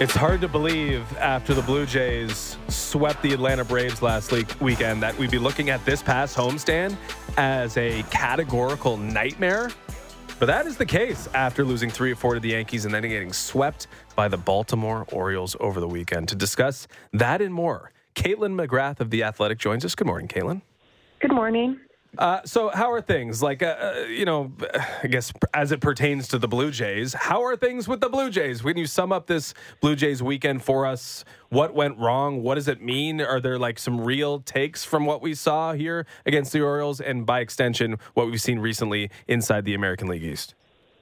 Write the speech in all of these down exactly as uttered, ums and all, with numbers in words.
It's hard to believe after the Blue Jays swept the Atlanta Braves last week, weekend that we'd be looking at this past homestand as a categorical nightmare. But that is the case after losing three or four to the Yankees and then getting swept by the Baltimore Orioles over the weekend. To discuss that and more, Caitlin McGrath of The Athletic joins us. Good morning, Caitlin. Good morning. Uh, so how are things? Like, uh, you know, I guess as it pertains to the Blue Jays, how are things with the Blue Jays? When you sum up this Blue Jays weekend for us, what went wrong? What does it mean? Are there like some real takes from what we saw here against the Orioles and by extension, what we've seen recently inside the American League East?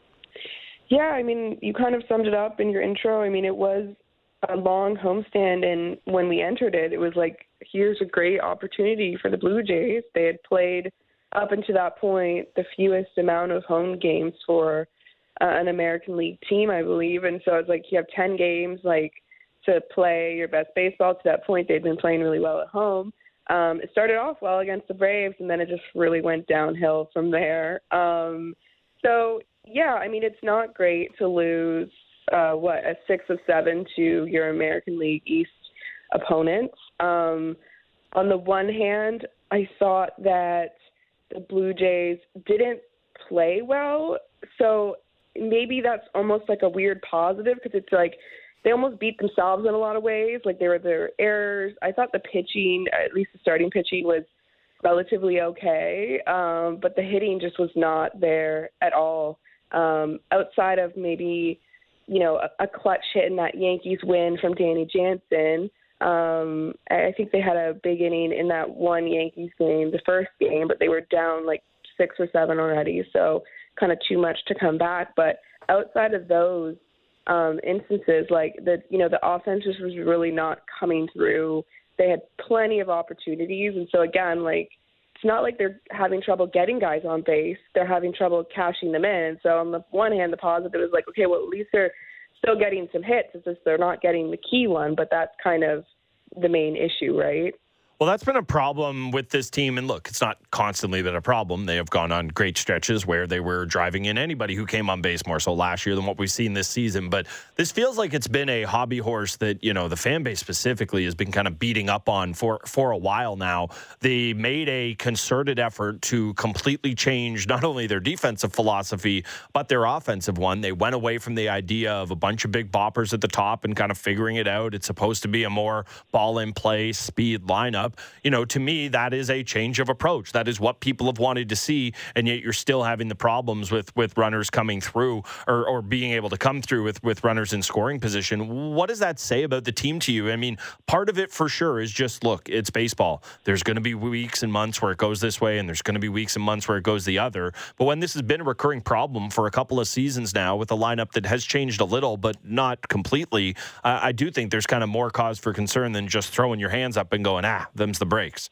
Yeah, I mean, you kind of summed it up in your intro. I mean, it was a long homestand, and when we entered it, it was like, here's a great opportunity for the Blue Jays. They had played up until that point the fewest amount of home games for uh, an American League team, I believe. And so it's like you have ten games like to play your best baseball. To that point, they'd been playing really well at home. Um, it started off well against the Braves, and then it just really went downhill from there. Um, so, yeah, I mean, it's not great to lose, uh, what, a six of seven to your American League East opponents. Um, on the one hand, I thought that the Blue Jays didn't play well, so maybe that's almost like a weird positive because it's like they almost beat themselves in a lot of ways. Like there were their errors. I thought the pitching, at least the starting pitching, was relatively okay, um, but the hitting just was not there at all. Um, outside of maybe, you know, a, a clutch hit in that Yankees win from Danny Jansen. Um, I think they had a big inning in that one Yankees game, the first game, but they were down like six or seven already, so kind of too much to come back. But outside of those um, instances, like the you know the offense just was really not coming through. They had plenty of opportunities, and so again, like it's not like they're having trouble getting guys on base; they're having trouble cashing them in. So on the one hand, the positive is like, okay, well at least they're still getting some hits. It's just they're not getting the key one, but that's kind of the main issue, right? Well, that's been a problem with this team. And look, it's not constantly been a problem. They have gone on great stretches where they were driving in anybody who came on base more so last year than what we've seen this season. But this feels like it's been a hobby horse that, you know, the fan base specifically has been kind of beating up on for, for a while now. They made a concerted effort to completely change not only their defensive philosophy, but their offensive one. They went away from the idea of a bunch of big boppers at the top and kind of figuring it out. It's supposed to be a more ball in play, speed lineup. You know, to me, that is a change of approach. That is what people have wanted to see, and yet you're still having the problems with, with runners coming through or, or being able to come through with, with runners in scoring position. What does that say about the team to you? I mean, part of it for sure is just, look, it's baseball. There's going to be weeks and months where it goes this way, and there's going to be weeks and months where it goes the other. But when this has been a recurring problem for a couple of seasons now with a lineup that has changed a little but not completely, uh, I do think there's kind of more cause for concern than just throwing your hands up and going, ah, them's the breaks.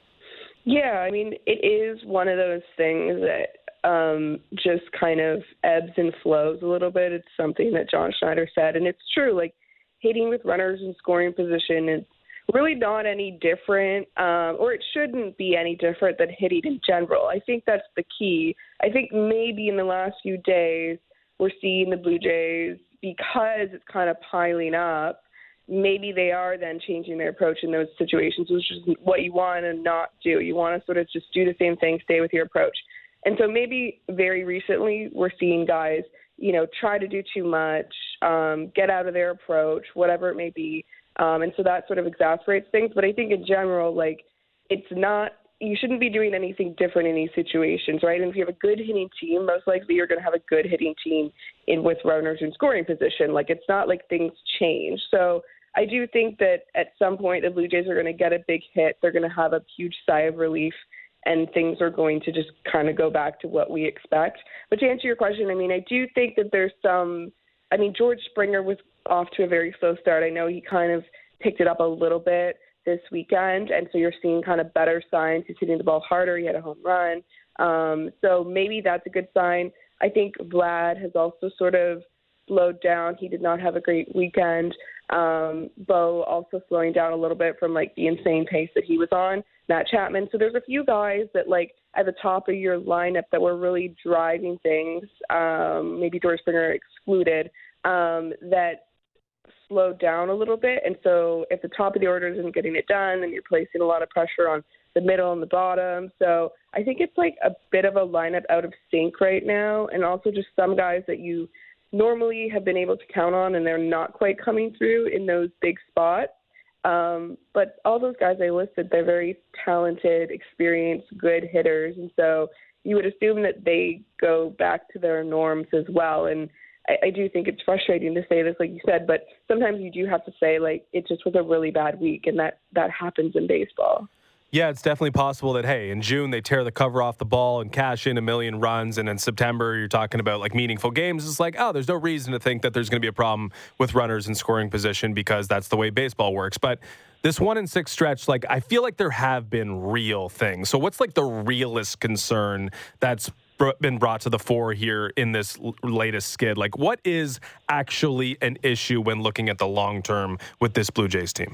Yeah, I mean, it is one of those things that um, just kind of ebbs and flows a little bit. It's something that John Schneider said, and it's true. Like, hitting with runners in scoring position is really not any different, um, or it shouldn't be any different than hitting in general. I think that's the key. I think maybe in the last few days we're seeing the Blue Jays, because it's kind of piling up, maybe they are then changing their approach in those situations, which is what you want to not do. You want to sort of just do the same thing, stay with your approach. And so maybe very recently we're seeing guys, you know, try to do too much, um, get out of their approach, whatever it may be. Um, and so that sort of exasperates things. But I think in general, like, it's not, you shouldn't be doing anything different in these situations, right? And if you have a good hitting team, most likely you're going to have a good hitting team in with runners in scoring position. Like, it's not like things change. So I do think that at some point the Blue Jays are going to get a big hit. They're going to have a huge sigh of relief, and things are going to just kind of go back to what we expect. But to answer your question, I mean, I do think that there's some – I mean, George Springer was off to a very slow start. I know he kind of picked it up a little bit this weekend, and so you're seeing kind of better signs. He's hitting the ball harder. He had a home run. Um, so maybe that's a good sign. I think Vlad has also sort of slowed down. He did not have a great weekend. Um, Bo also slowing down a little bit from like the insane pace that he was on. Matt Chapman. So there's a few guys that like at the top of your lineup that were really driving things, um, maybe George Springer excluded, um, that slowed down a little bit. And so if the top of the order isn't getting it done, then you're placing a lot of pressure on the middle and the bottom. So I think it's like a bit of a lineup out of sync right now. And also just some guys that you normally have been able to count on, and they're not quite coming through in those big spots. Um, but all those guys I listed, they're very talented, experienced, good hitters. And so you would assume that they go back to their norms as well. And I, I do think it's frustrating to say this, like you said, but sometimes you do have to say, like, it just was a really bad week, and that, that happens in baseball. Yeah, it's definitely possible that, hey, in June they tear the cover off the ball and cash in a million runs, and in September you're talking about, like, meaningful games. It's like, oh, there's no reason to think that there's going to be a problem with runners in scoring position because that's the way baseball works. But this one in six stretch, like, I feel like there have been real things. So what's, like, the realest concern that's been brought to the fore here in this latest skid? Like, what is actually an issue when looking at the long term with this Blue Jays team?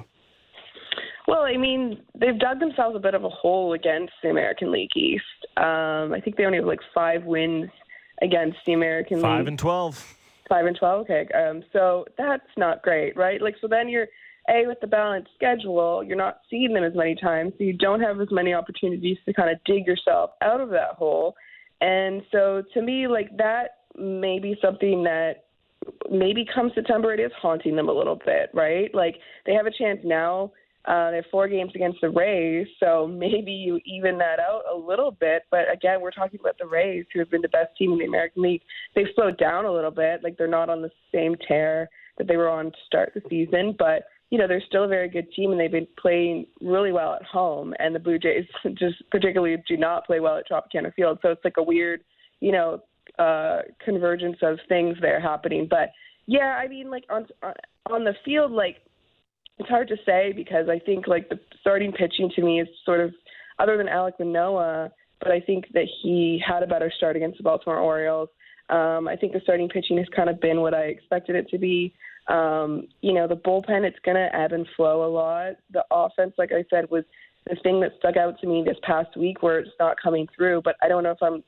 Well, I mean, they've dug themselves a bit of a hole against the American League East. Um, I think they only have like five wins against the American Five League. and twelve. Five and twelve. Okay. Um, so that's not great, right? Like, so then you're a with the balanced schedule. You're not seeing them as many times, so you don't have as many opportunities to kind of dig yourself out of that hole. And so to me, like, that may be something that maybe come September it is haunting them a little bit, right? Like, they have a chance now. Uh, they have four games against the Rays, so maybe you even that out a little bit. But again, we're talking about the Rays, who have been the best team in the American League. They've slowed down a little bit. Like, they're not on the same tear that they were on to start the season. But, you know, they're still a very good team, and they've been playing really well at home. And the Blue Jays just particularly do not play well at Tropicana Field. So it's like a weird, you know, uh, convergence of things there happening. But, yeah, I mean, like, on on the field, like, it's hard to say because I think, like, the starting pitching to me is sort of, other than Alek Manoah, but I think that he had a better start against the Baltimore Orioles. Um, I think the starting pitching has kind of been what I expected it to be. Um, you know, the bullpen, it's going to ebb and flow a lot. The offense, like I said, was the thing that stuck out to me this past week where it's not coming through, but I don't know if I'm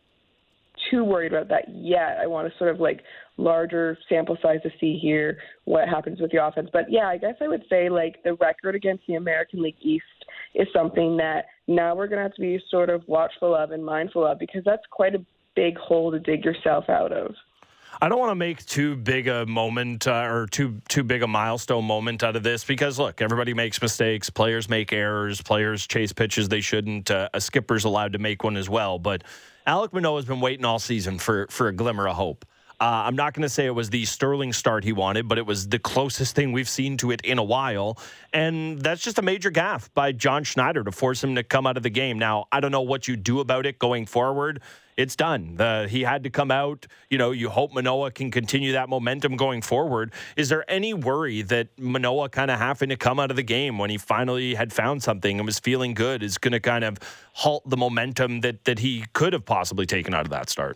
too worried about that yet. I want to sort of like larger sample size to see here what happens with the offense. But yeah, I guess I would say like the record against the American League East is something that now we're going to have to be sort of watchful of and mindful of, because that's quite a big hole to dig yourself out of. I don't want to make too big a moment uh, or too too big a milestone moment out of this because, look, everybody makes mistakes. Players make errors. Players chase pitches they shouldn't. Uh, a skipper's allowed to make one as well. But Alek Manoah has been waiting all season for, for a glimmer of hope. Uh, I'm not going to say it was the sterling start he wanted, but it was the closest thing we've seen to it in a while. And that's just a major gaffe by John Schneider to force him to come out of the game. Now, I don't know what you do about it going forward. It's done. The, he had to come out. You know, you hope Manoah can continue that momentum going forward. Is there any worry that Manoah kind of having to come out of the game when he finally had found something and was feeling good is going to kind of halt the momentum that, that he could have possibly taken out of that start?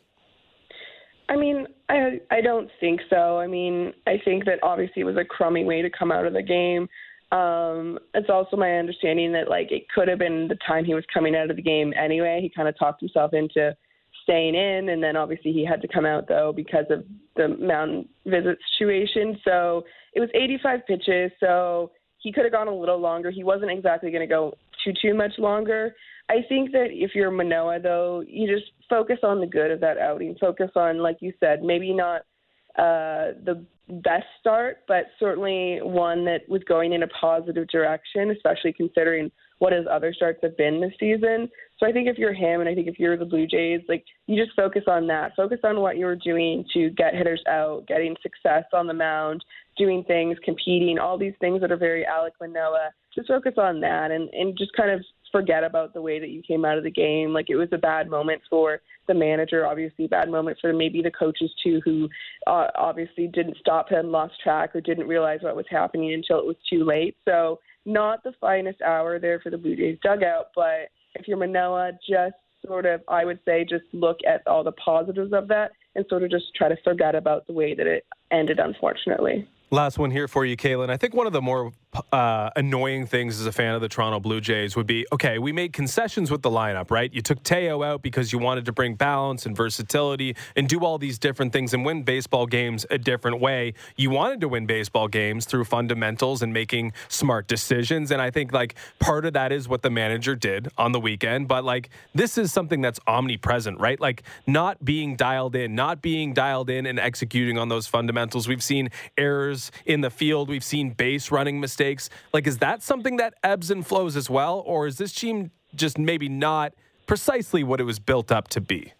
I mean, I I don't think so. I mean, I think that obviously it was a crummy way to come out of the game. Um, it's also my understanding that, like, it could have been the time he was coming out of the game anyway. He kind of talked himself into staying in, and then obviously he had to come out, though, because of the mountain visit situation. So it was eighty-five pitches, so he could have gone a little longer. He wasn't exactly going to go too, too much longer. I think that if you're Manoah, though, you just focus on the good of that outing. Focus on, like you said, maybe not uh, the best start, but certainly one that was going in a positive direction, especially considering what his other starts have been this season. So I think if you're him and I think if you're the Blue Jays, like, you just focus on that. Focus on what you were doing to get hitters out, getting success on the mound, doing things, competing, all these things that are very Alek Manoah. Just focus on that and, and just kind of forget about the way that you came out of the game. Like, it was a bad moment for the manager, obviously a bad moment for maybe the coaches too, who uh, obviously didn't stop him, lost track, or didn't realize what was happening until it was too late. So not the finest hour there for the Blue Jays dugout, but if you're Manoah, just sort of, I would say, just look at all the positives of that and sort of just try to forget about the way that it ended, unfortunately. Last one here for you, Kaylin. I think one of the more uh, annoying things as a fan of the Toronto Blue Jays would be, okay, we made concessions with the lineup, right? You took Teo out because you wanted to bring balance and versatility and do all these different things and win baseball games a different way. You wanted to win baseball games through fundamentals and making smart decisions. And I think like part of that is what the manager did on the weekend. But like this is something that's omnipresent, right? Like not being dialed in, not being dialed in and executing on those fundamentals. We've seen errors in the field. We've seen base running mistakes. Like, is that something that ebbs and flows as well? Or is this team just maybe not precisely what it was built up to be?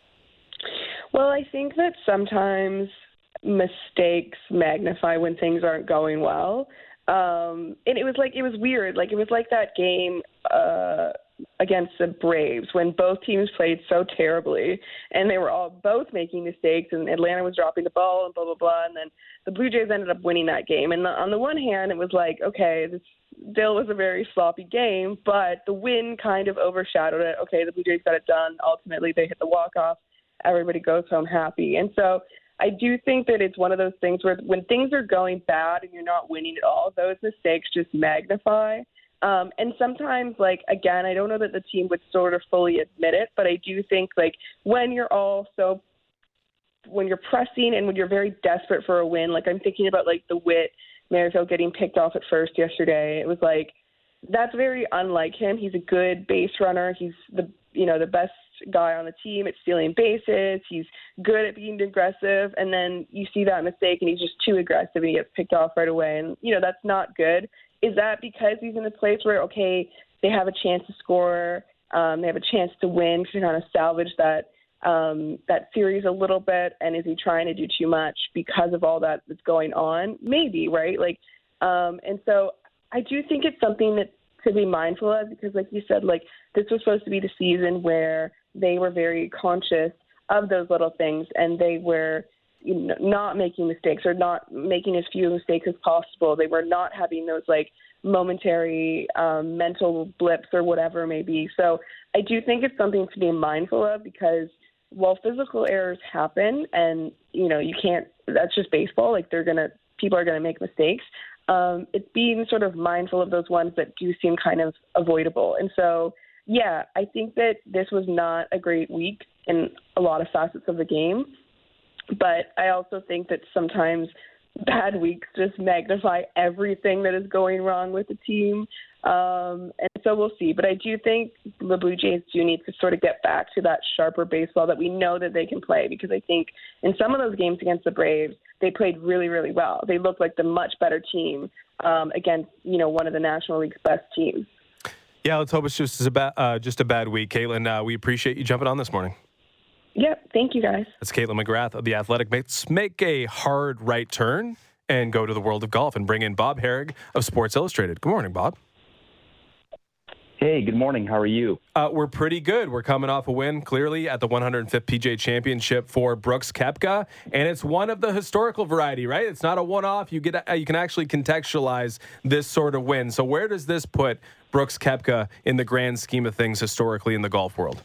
Well, I think that sometimes mistakes magnify when things aren't going well. Um, and it was like, it was weird. Like, it was like that game uh, against the Braves when both teams played so terribly and they were all both making mistakes and Atlanta was dropping the ball and blah, blah, blah. And then the Blue Jays ended up winning that game. And on the one hand, it was like, okay, this still was a very sloppy game, but the win kind of overshadowed it. Okay, the Blue Jays got it done. Ultimately, they hit the walk-off. Everybody goes home happy. And so I do think that it's one of those things where when things are going bad and you're not winning at all, those mistakes just magnify. Um, and sometimes, like, again, I don't know that the team would sort of fully admit it, but I do think, like, when you're all so when you're pressing and when you're very desperate for a win, like I'm thinking about like the Witt Merrifield getting picked off at first yesterday. It was like, that's very unlike him. He's a good base runner. He's the, you know, the best guy on the team at stealing bases. He's good at being aggressive. And then you see that mistake and he's just too aggressive and he gets picked off right away. And, you know, that's not good. Is that because he's in a place where, okay, they have a chance to score, um, they have a chance to win to kind of salvage that, Um, that series a little bit, and is he trying to do too much because of all that that's going on? Maybe, right? Like, um, and so I do think it's something that to be mindful of because, like you said, like this was supposed to be the season where they were very conscious of those little things, and they were you know, not making mistakes or not making as few mistakes as possible. They were not having those like momentary um, mental blips or whatever it may be. So I do think it's something to be mindful of because while physical errors happen and, you know, you can't, that's just baseball. Like they're going to, people are going to make mistakes. Um, it's being sort of mindful of those ones that do seem kind of avoidable. And so, yeah, I think that this was not a great week in a lot of facets of the game. But I also think that sometimes bad weeks just magnify everything that is going wrong with the team. Um, and so we'll see. But I do think the Blue Jays do need to sort of get back to that sharper baseball that we know that they can play, because I think in some of those games against the Braves, they played really, really well. They looked like the much better team um, against, you know, one of the National League's best teams. Yeah, let's hope it's just a bad, uh, just a bad week. Caitlin, uh, we appreciate you jumping on this morning. Yep. Thank you, guys. That's Caitlin McGrath of The Athletic. Let's make a hard right turn and go to the world of golf and bring in Bob Harig of Sports Illustrated. Good morning, Bob. Hey, good morning. How are you? Uh, we're pretty good. We're coming off a win, clearly, at the one hundred fifth P G A Championship for Brooks Koepka, and it's one of the historical variety, right? It's not a one-off. You get, uh, you can actually contextualize this sort of win. So where does this put Brooks Koepka in the grand scheme of things historically in the golf world?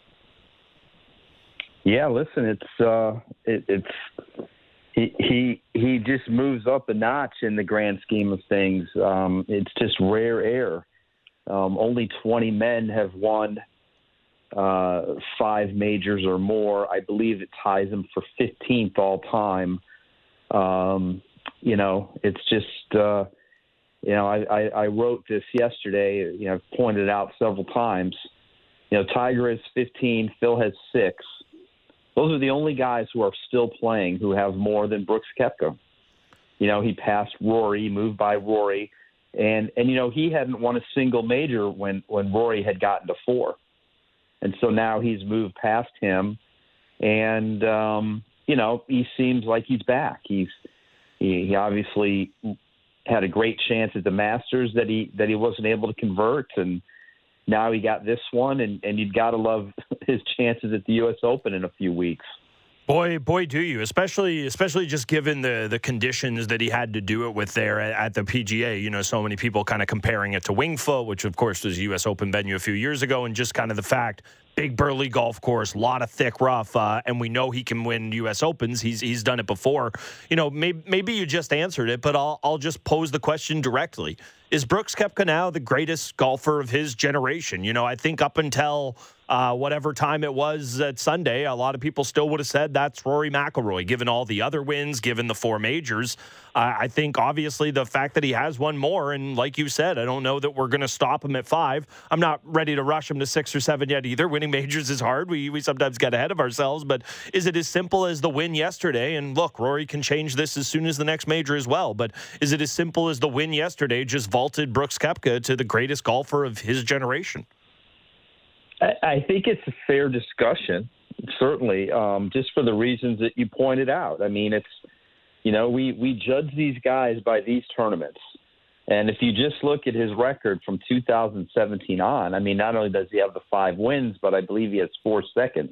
Yeah, listen, it's uh, it, it's he he he just moves up a notch in the grand scheme of things. Um, it's just rare air. Um, only twenty men have won uh, five majors or more. I believe it ties him for fifteenth all time. Um, you know, it's just, uh, you know, I, I, I wrote this yesterday, you know, pointed it out several times. You know, Tiger has fifteen, Phil has six. Those are the only guys who are still playing who have more than Brooks Koepka. You know, he passed Rory, moved by Rory. And, and you know, he hadn't won a single major when, when Rory had gotten to four. And so now he's moved past him. And, um, you know, he seems like he's back. He's he, he obviously had a great chance at the Masters that he that he wasn't able to convert. And now he got this one. And, and you've got to love his chances at the U S Open in a few weeks. Boy, boy, do you, especially especially just given the, the conditions that he had to do it with there at, at the P G A. You know, so many people kind of comparing it to Winged Foot, which, of course, was a U S Open venue a few years ago, and just kind of the fact big burly golf course, a lot of thick rough, uh, and we know he can win U S Opens. He's he's done it before. You know, maybe, maybe you just answered it, but I'll I'll just pose the question directly. Is Brooks Koepka now the greatest golfer of his generation? You know, I think up until uh, whatever time it was at Sunday, a lot of people still would have said that's Rory McIlroy, given all the other wins, given the four majors. Uh, I think, obviously, the fact that he has one more, and like you said, I don't know that we're going to stop him at five. I'm not ready to rush him to six or seven yet either. Winning majors is hard. We, we sometimes get ahead of ourselves, but is it as simple as the win yesterday? And look, Rory can change this as soon as the next major as well, but is it as simple as the win yesterday just vaulted Brooks Koepka to the greatest golfer of his generation? I, I think it's a fair discussion, certainly, um, just for the reasons that you pointed out. I mean, it's, you know, we, we judge these guys by these tournaments. And if you just look at his record from two thousand seventeen on, I mean, not only does he have the five wins, but I believe he has four seconds.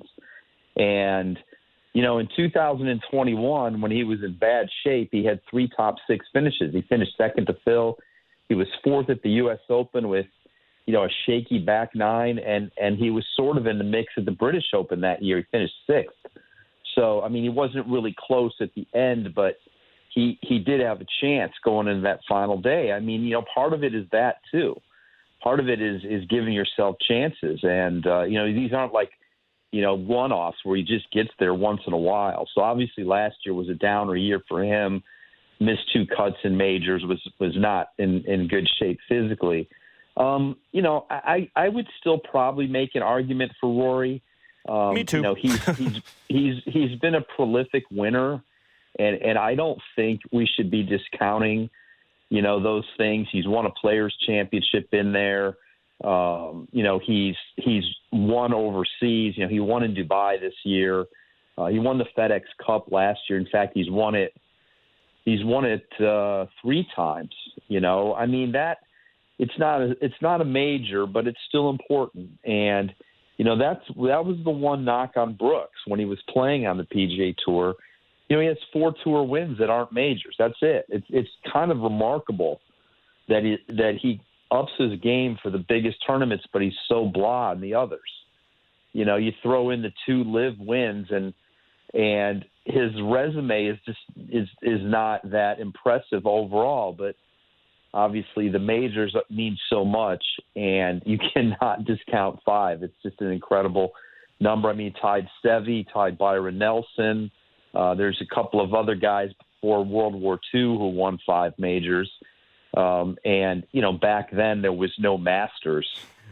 And, you know, in two thousand twenty-one, when he was in bad shape, he had three top six finishes. He finished second to Phil. He was fourth at the U S Open with, you know, a shaky back nine, and, and he was sort of in the mix at the British Open that year. He finished sixth. So, I mean, he wasn't really close at the end, but he he did have a chance going into that final day. I mean, you know, part of it is that too. Part of it is is giving yourself chances. And, uh, you know, these aren't like, you know, one-offs where he just gets there once in a while. So obviously last year was a downer year for him. Missed two cuts in majors, was was not in, in good shape physically. Um, you know, I, I would still probably make an argument for Rory. Um, Me too. You know, he's he's he's he's been a prolific winner, and and I don't think we should be discounting, you know, those things. He's won a Players Championship in there. Um, you know, he's he's won overseas. You know, he won in Dubai this year. Uh, he won the FedEx Cup last year. In fact, he's won it. He's won it uh, three times. You know, I mean that. It's not a, it's not a major, but it's still important. And, you know, that's that was the one knock on Brooks when he was playing on the P G A Tour. You know, he has four tour wins that aren't majors. That's it. It's it's kind of remarkable that he, that he ups his game for the biggest tournaments, but he's so blah in the others. You know, you throw in the two live wins, and and his resume is just is is not that impressive overall, but obviously, the majors mean so much, and you cannot discount five. It's just an incredible number. I mean, tied Seve, tied Byron Nelson. Uh, there's a couple of other guys before World War Two who won five majors. Um, and, you know, back then there was no Masters.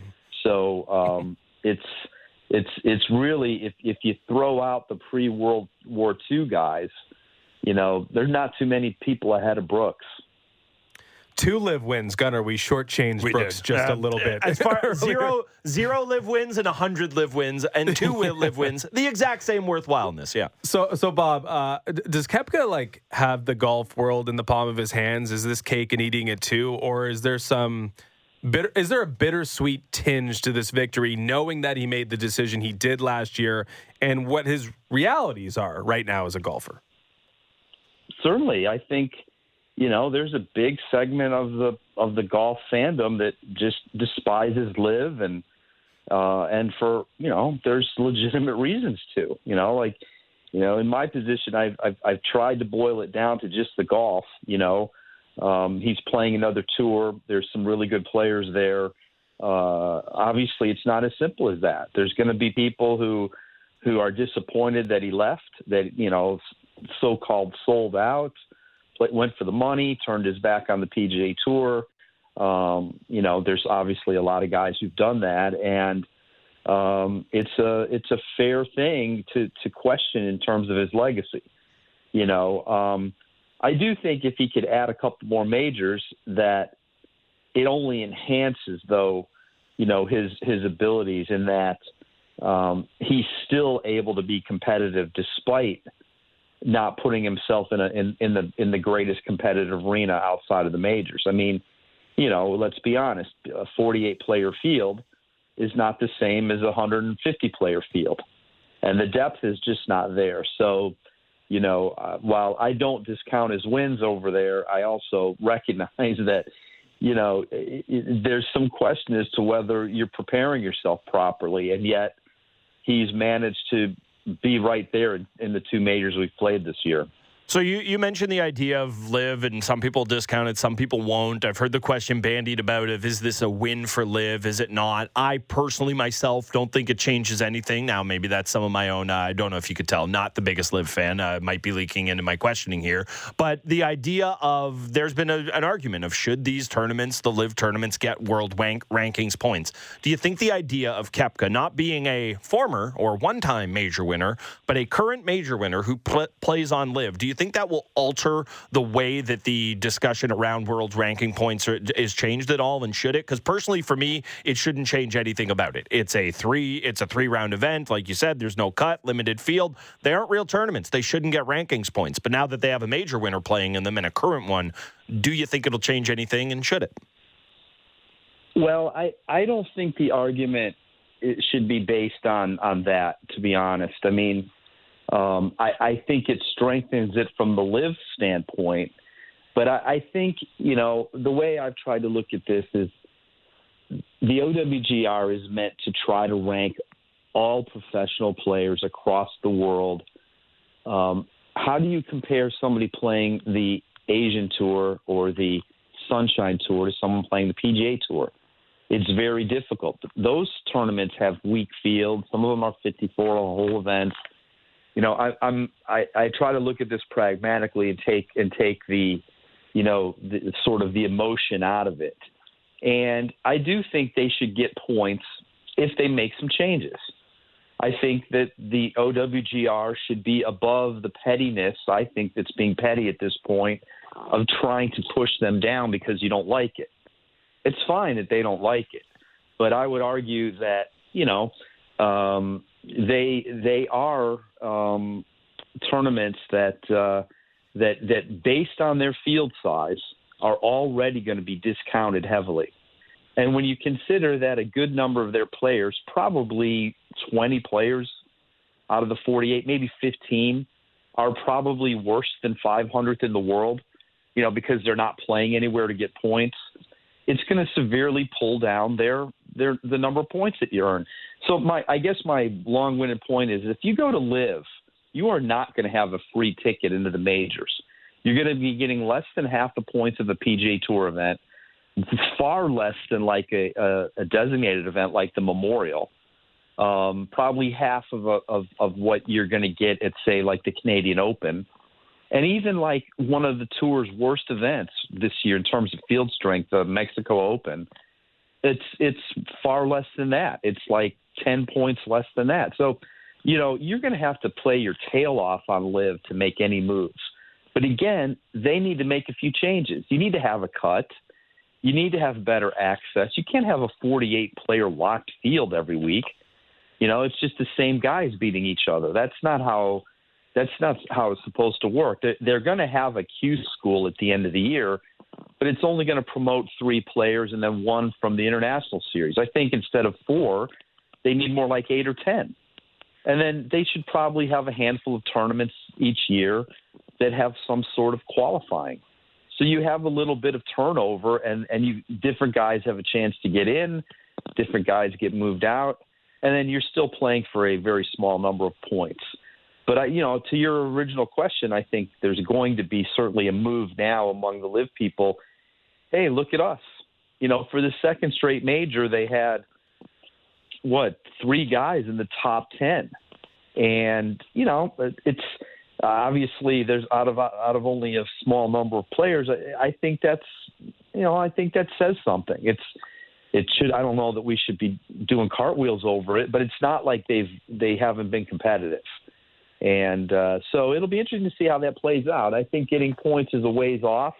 So um, it's it's it's really, if, if you throw out the pre-World War Two guys, you know, there's not too many people ahead of Brooks. Two live wins, Gunnar. We shortchanged we Brooks did. just uh, a little bit. As far as zero, zero live wins and a hundred live wins and two live wins, the exact same worthwhileness. Yeah. So, so Bob, uh, does Koepka like have the golf world in the palm of his hands? Is this cake and eating it too, or is there some bitter? Is there a bittersweet tinge to this victory, knowing that he made the decision he did last year and what his realities are right now as a golfer? Certainly, I think. You know, there's a big segment of the of the golf fandom that just despises live, and uh, and for you know, there's legitimate reasons to. You know, like you know, in my position, I've I've, I've tried to boil it down to just the golf. You know, um, he's playing another tour. There's some really good players there. Uh, obviously, it's not as simple as that. There's going to be people who who are disappointed that he left. That you know, so-called sold out. Went for the money, turned his back on the P G A Tour. Um, you know, there's obviously a lot of guys who've done that, and um, it's a it's a fair thing to to question in terms of his legacy. You know, um, I do think if he could add a couple more majors, that it only enhances, though, you know, his his abilities in that um, he's still able to be competitive despite not putting himself in a in, in the in the greatest competitive arena outside of the majors. I mean, you know, let's be honest, a forty-eight player field is not the same as a one hundred fifty player field, and the depth is just not there. So, you know, uh, while I don't discount his wins over there, I also recognize that, you know, it, it, there's some question as to whether you're preparing yourself properly, and yet he's managed to be right there in the two majors we've played this year. So you, you mentioned the idea of Liv, and some people discount it, some people won't. I've heard the question bandied about of, is this a win for Liv? Is it not? I personally, myself, don't think it changes anything. Now, maybe that's some of my own, uh, I don't know if you could tell, not the biggest Liv fan. Uh, might be leaking into my questioning here. But the idea of, there's been a, an argument of, should these tournaments, the Liv tournaments, get world rank, rankings points? Do you think the idea of Koepka not being a former or one-time major winner, but a current major winner who pl- plays on Liv, do you think that will alter the way that the discussion around world ranking points are, is changed at all, and should it? Because personally, for me, it shouldn't change anything about it. It's a three, it's a three-round event. Like you said, there's no cut, limited field. They aren't real tournaments. They shouldn't get rankings points. But now that they have a major winner playing in them and a current one, do you think it'll change anything, and should it? Well, I, I don't think the argument it should be based on, on that, to be honest. I mean, Um, I, I think it strengthens it from the Liv standpoint. But I, I think, you know, the way I've tried to look at this is the O W G R is meant to try to rank all professional players across the world. Um, how do you compare somebody playing the Asian Tour or the Sunshine Tour to someone playing the P G A Tour? It's very difficult. Those tournaments have weak fields. Some of them are fifty-four a whole event. You know, I, I'm I, I try to look at this pragmatically and take and take the, you know, the, sort of the emotion out of it. And I do think they should get points if they make some changes. I think that the O W G R should be above the pettiness, I think, that's being petty at this point, of trying to push them down because you don't like it. It's fine that they don't like it, but I would argue that, you know, um, they they are um, tournaments that uh, that that based on their field size are already going to be discounted heavily. And when you consider that a good number of their players, probably twenty players out of the forty-eight, maybe fifteen, are probably worse than five hundredth in the world, you know, because they're not playing anywhere to get points, it's going to severely pull down their their the number of points that you earn. So my I guess my long-winded point is, if you go to Liv, you are not going to have a free ticket into the majors. You're going to be getting less than half the points of a P G A Tour event, far less than like a, a, a designated event like the Memorial, um, probably half of, a, of of what you're going to get at, say, like the Canadian Open. And even like one of the tour's worst events this year in terms of field strength, the Mexico Open, it's it's far less than that. It's like ten points less than that. So, you know, you're going to have to play your tail off on Liv to make any moves. But again, they need to make a few changes. You need to have a cut. You need to have better access. You can't have a forty-eight player locked field every week. You know, it's just the same guys beating each other. That's not how that's not how it's supposed to work. They're, they're going to have a Q school at the end of the year, but it's only going to promote three players and then one from the international series. I think instead of four, they need more like eight or ten. And then they should probably have a handful of tournaments each year that have some sort of qualifying. So you have a little bit of turnover, and, and you different guys have a chance to get in, different guys get moved out, and then you're still playing for a very small number of points. But, I, you know, to your original question, I think there's going to be certainly a move now among the Liv people. Hey, look at us. You know, for the second straight major, they had, what, three guys in the top ten. And, you know, it's uh, obviously there's out of out of only a small number of players. I, I think that's, you know, I think that says something. It's, it should, I don't know that we should be doing cartwheels over it, but it's not like they've, they haven't been competitive. And uh, so it'll be interesting to see how that plays out. I think getting points is a ways off.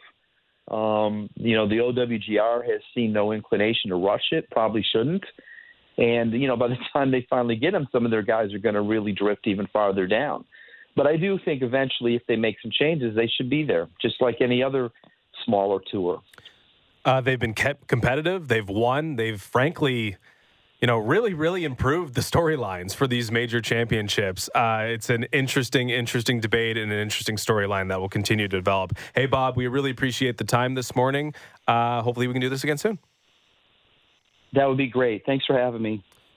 Um, you know, the O W G R has seen no inclination to rush it, probably shouldn't. And, you know, by the time they finally get them, some of their guys are going to really drift even farther down. But I do think eventually if they make some changes, they should be there, just like any other smaller tour. Uh, they've been kept competitive. They've won. They've, frankly, you know, really, really improved the storylines for these major championships. Uh, it's an interesting, interesting debate and an interesting storyline that will continue to develop. Hey, Bob, we really appreciate the time this morning. Uh, hopefully we can do this again soon. That would be great. Thanks for having me.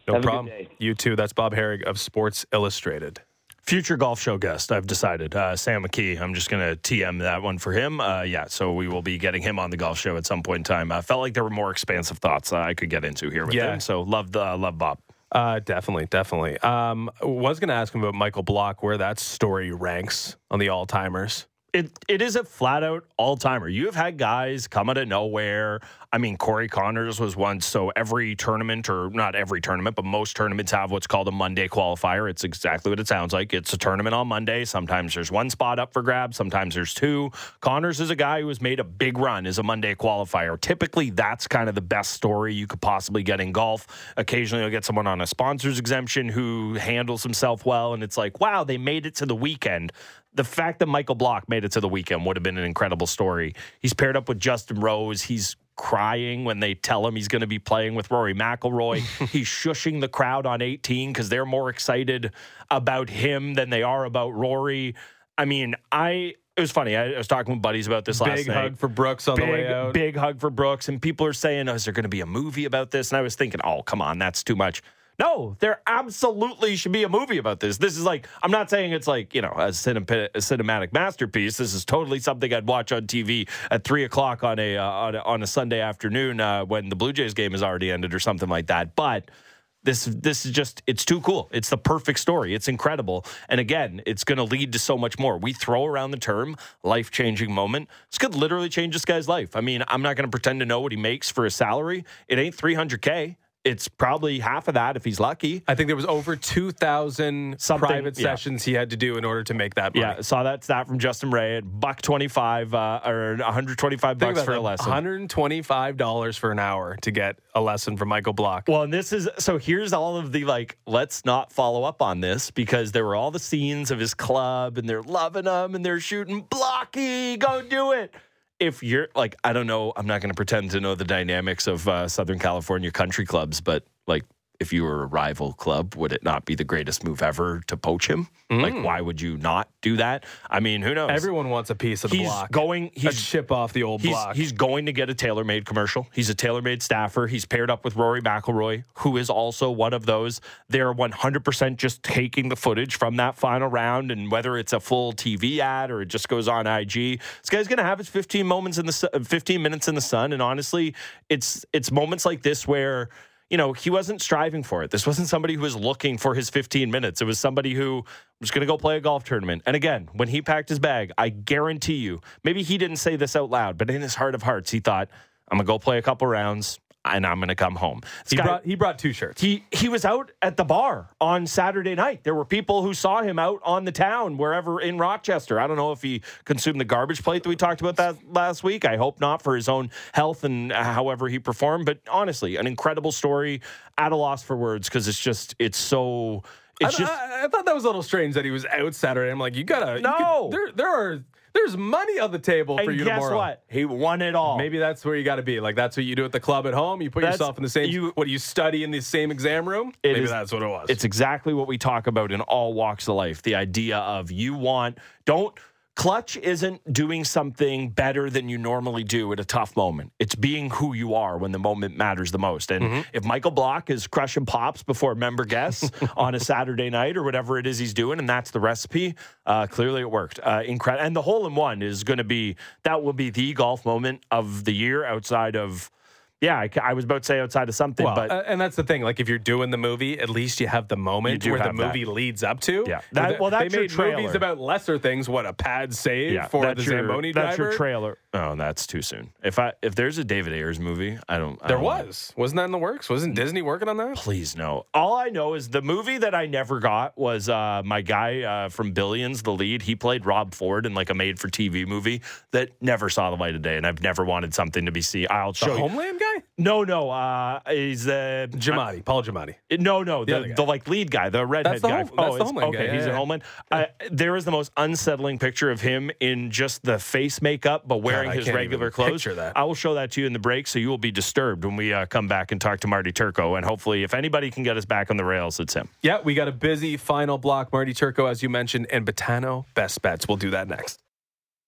No Have problem. A good day. You too. That's Bob Herrig of Sports Illustrated. Future golf show guest, I've decided. Uh, Sam McKee. I'm just going to T M that one for him. Uh, yeah, so we will be getting him on the golf show at some point in time. I uh, felt like there were more expansive thoughts uh, I could get into here with Yeah. him. So love the uh, love Bob. Uh, definitely, definitely. Um, was going to ask him about Michael Block, where that story ranks on the all-timers. It it is a flat out all timer. You have had guys come out of nowhere. I mean, Corey Connors was once. So every tournament, or not every tournament, but most tournaments have what's called a Monday qualifier. It's exactly what it sounds like. It's a tournament on Monday. Sometimes there's one spot up for grabs. Sometimes there's two. Connors is a guy who has made a big run as a Monday qualifier. Typically, that's kind of the best story you could possibly get in golf. Occasionally, you'll get someone on a sponsor's exemption who handles himself well, and it's like, wow, they made it to the weekend. The fact that Michael Block made it to the weekend would have been an incredible story. He's paired up with Justin Rose. He's crying when they tell him he's going to be playing with Rory McIlroy. He's shushing the crowd on eighteen because they're more excited about him than they are about Rory. I mean, I... It was funny. I, I was talking with buddies about this last Big night. hug for Brooks on big, the way out. Big hug for Brooks. And people are saying, oh, is there going to be a movie about this? And I was thinking, oh, come on, that's too much. No, there absolutely should be a movie about this. This is like, I'm not saying it's like, you know, a, cinem- a cinematic masterpiece. This is totally something I'd watch on T V at three o'clock on a, uh, on a, on a Sunday afternoon uh, when the Blue Jays game has already ended or something like that. But This this is just, it's too cool. It's the perfect story. It's incredible. And again, it's going to lead to so much more. We throw around the term life-changing moment. This could literally change this guy's life. I mean, I'm not going to pretend to know what he makes for his salary. It ain't three hundred K. It's probably half of that if he's lucky. I think there was over two thousand Something, private yeah. sessions he had to do in order to make that money. Yeah, saw that stat from Justin Ray at buck twenty-five uh, or one hundred twenty-five Think bucks about for that, a lesson. one hundred twenty-five dollars for an hour to get a lesson from Michael Block. Well, and this is, so here's all of the, like, let's not follow up on this because there were all the scenes of his club and they're loving him and they're shooting Blocky, go do it. If you're, like, I don't know, I'm not going to pretend to know the dynamics of uh, Southern California country clubs, but, like, if you were a rival club, would it not be the greatest move ever to poach him? Mm. Like, why would you not do that? I mean, who knows? Everyone wants a piece of the he's block. Going, a he's chip off the old he's, block. He's going to get a TaylorMade commercial. He's a TaylorMade staffer. He's paired up with Rory McIlroy, who is also one of those. They're one hundred percent just taking the footage from that final round, and whether it's a full T V ad or it just goes on I G, this guy's going to have his fifteen moments in the su- fifteen minutes in the sun. And honestly, it's it's moments like this where, you know, he wasn't striving for it. This wasn't somebody who was looking for his fifteen minutes. It was somebody who was going to go play a golf tournament. And again, when he packed his bag, I guarantee you, maybe he didn't say this out loud, but in his heart of hearts, he thought, I'm going to go play a couple rounds and I'm going to come home. This he guy, brought he brought two shirts. He he was out at the bar on Saturday night. There were people who saw him out on the town, wherever in Rochester. I don't know if he consumed the garbage plate that we talked about that last week. I hope not, for his own health and however he performed. But honestly, an incredible story. At a loss for words because it's just it's so. It's I, just. I, I thought that was a little strange that he was out Saturday. I'm like, you gotta No. you could, there there are there's money on the table for and you guess tomorrow. what? He won it all. Maybe that's where you got to be. Like, that's what you do at the club at home. You put That's- yourself in the same. you- what do you study in the same exam room? It Maybe is- that's what it was. It's exactly what we talk about in all walks of life. The idea of you want, don't, clutch isn't doing something better than you normally do at a tough moment. It's being who you are when the moment matters the most. And Mm-hmm. if Michael Block is crushing pops before member guests on a Saturday night or whatever it is he's doing, and that's the recipe, uh, clearly it worked. Uh, incredible. And the hole in one is going to be, that will be the golf moment of the year outside of, yeah, I, I was about to say outside of something, well, but uh, and that's the thing. Like, if you're doing the movie, at least you have the moment You do where the have that. movie leads up to. Yeah. That- They- well, that's they your made trailer. movies about lesser things. What, a pad save yeah, for the that's your, Zamboni that's driver? your trailer. Oh, that's too soon. If I if there's a David Ayers movie, I don't. I There don't want it. was. Wasn't that in the works? Wasn't Disney working on that? Please no. All I know is the movie that I never got was uh, my guy uh, from Billions, the lead. He played Rob Ford in like a made-for-T V movie that never saw the light of day, and I've never wanted something to be seen. I'll The show you. Homeland guy? No, no. Uh, he's uh, Giamatti. Paul Giamatti. uh, no, no. The, other guy. the like lead guy, the redhead That's the guy. Home- that's the it's- Homeland okay, guy. he's Yeah, in yeah. Homeland. Uh, there is the most unsettling picture of him in just the face makeup, but wearing I his can't regular even clothes. picture that. I will show that to you in the break, so you will be disturbed when we uh, come back and talk to Marty Turco. And hopefully, if anybody can get us back on the rails, it's him. Yeah, we got a busy final block. Marty Turco, as you mentioned, and Betano. Best bets. We'll do that next.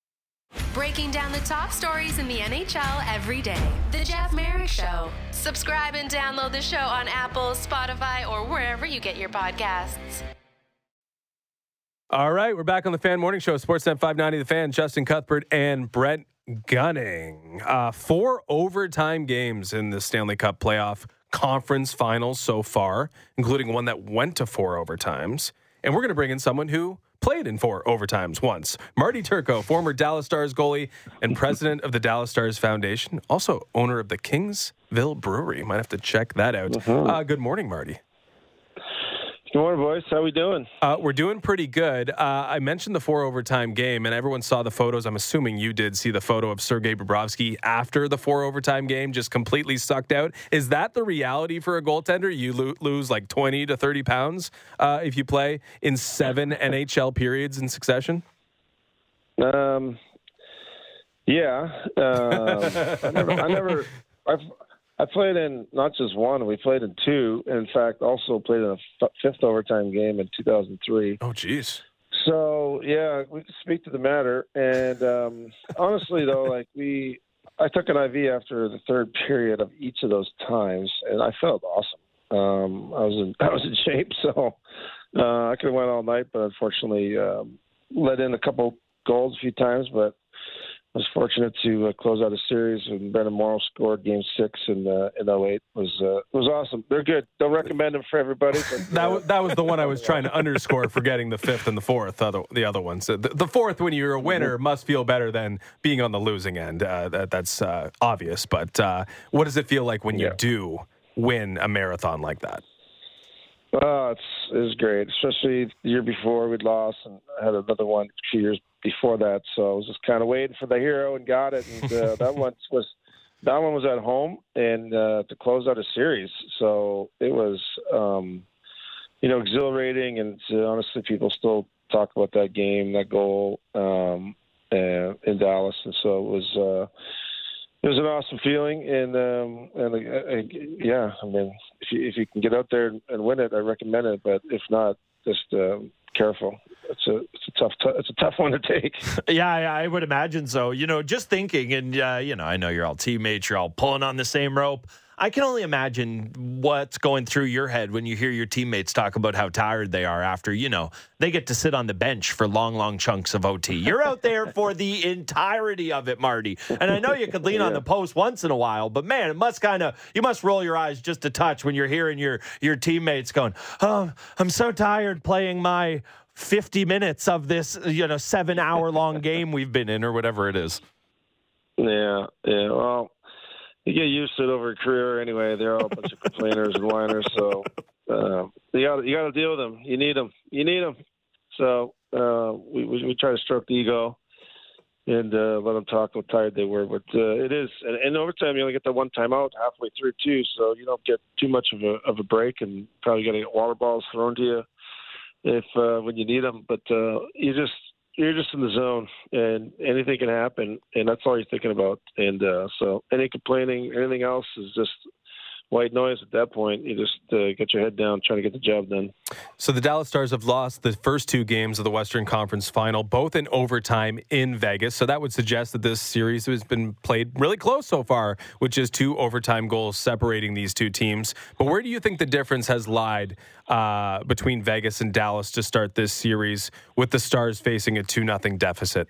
Breaking down the top stories in the N H L every day. The Jeff Merrick Show. Subscribe and download the show on Apple, Spotify, or wherever you get your podcasts. All right, we're back on the Fan Morning Show. Sportsnet five ninety, The Fan, Justin Cuthbert and Brent Gunning. Uh, four overtime games in the Stanley Cup playoff conference finals so far, including one that went to four overtimes. And we're going to bring in someone who played in four overtimes once. Marty Turco, former Dallas Stars goalie and president of the Dallas Stars Foundation, also owner of the Kingsville Brewery. Might have to check that out. Mm-hmm. Uh, good morning, Marty. Good morning, boys. How we doing? Uh, we're doing pretty good. Uh, I mentioned the four overtime game, and everyone saw the photos. I'm assuming you did see the photo of Sergei Bobrovsky after the four overtime game, just completely sucked out. Is that the reality for a goaltender? You lo- lose like twenty to thirty pounds uh, if you play in seven N H L periods in succession? Um, yeah. Um, I never, I never I've, I played in not just one, we played in two. In fact, also played in a f- fifth overtime game in two thousand three. Oh, geez. So, yeah, we can speak to the matter. And um, honestly, though, like we, I took an I V after the third period of each of those times, and I felt awesome. Um, I was in, I was in shape, so uh, I could have went all night, but unfortunately um, let in a couple goals a few times, but I was fortunate to uh, close out a series, and Brendan Morrow scored Game Six in uh, in oh eight. It was uh, it was awesome. They're good. Don't recommend them for everybody. But, uh, that was, that was the one I was trying to underscore, forgetting the fifth and the fourth. Other the other ones, the, the fourth when you're a winner mm-hmm. must feel better than being on the losing end. Uh, that, that's uh, obvious. But uh, what does it feel like when you yeah. do win a marathon like that? Oh, it's it was great. Especially the year before we'd lost, and I had another one a few years before that. So I was just kind of waiting for the hero and got it. And uh, that one was that one was at home and uh, to close out a series. So it was, um, you know, exhilarating. And uh, honestly, people still talk about that game, that goal um, uh, in Dallas. And so it was. Uh, It was an awesome feeling, and um, and uh, uh, yeah, I mean, if you if you can get out there and win it, I recommend it. But if not, just um, careful. It's a it's a tough t- it's a tough one to take. Yeah, I would imagine so. You know, just thinking, and uh, you know, I know you're all teammates, you're all pulling on the same rope. I can only imagine what's going through your head when you hear your teammates talk about how tired they are after, you know, they get to sit on the bench for long, long chunks of O T. You're out there for the entirety of it, Marty. And I know you could lean yeah. on the post once in a while, but man, it must kind of, you must roll your eyes just a touch when you're hearing your, your teammates going, oh, I'm so tired playing my fifty minutes of this, you know, seven hour long game we've been in or whatever it is. Yeah. Yeah. Well, you get used to it over a career anyway. They're all a bunch of complainers and whiners, so uh, you got you got to deal with them. You need them. You need them. So uh, we, we we try to stroke the ego and uh, let them talk how tired they were. But uh, it is, and, and overtime you only get that one time out halfway through too, so you don't get too much of a of a break, and probably got to get water balls thrown to you if uh, when you need them. But uh, you just. You're just in the zone, and anything can happen, and that's all you're thinking about. And uh, so any complaining, anything else is just white noise at that point. You just uh, get your head down, trying to get the job done. So the Dallas Stars have lost the first two games of the Western Conference Final, both in overtime in Vegas. So that would suggest that this series has been played really close so far, with just two overtime goals separating these two teams. But where do you think the difference has lied uh, between Vegas and Dallas to start this series, with the Stars facing a two nothing deficit?